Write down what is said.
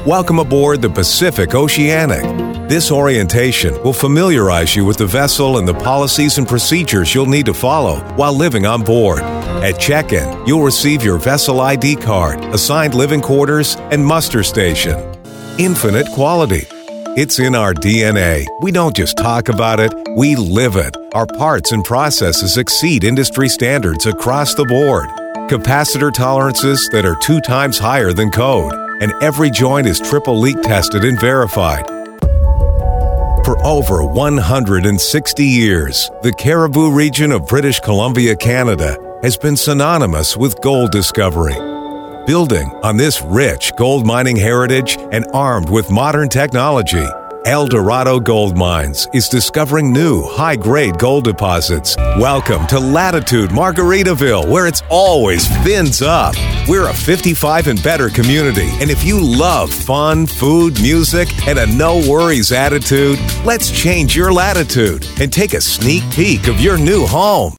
Welcome aboard the Pacific Oceanic. This orientation will familiarize you with the vessel and the policies and procedures you'll need to follow while living on board. At check-in, you'll receive your vessel ID card, assigned living quarters, and muster station. Infinite quality. It's in our DNA. We don't just talk about it, we live it. Our parts and processes exceed industry standards across the board. Capacitor tolerances that are 2 times higher than code, and every joint is triple leak tested and verified. For over 160 years, the Cariboo region of British Columbia, Canada, has been synonymous with gold discovery. Building on this rich gold mining heritage and armed with modern technology, El Dorado Gold Mines is discovering new high-grade gold deposits. Welcome to Latitude Margaritaville, where it's always fins up. We're a 55 and better community, and if you love fun, food, music, and a no-worries attitude, let's change your latitude and take a sneak peek of your new home.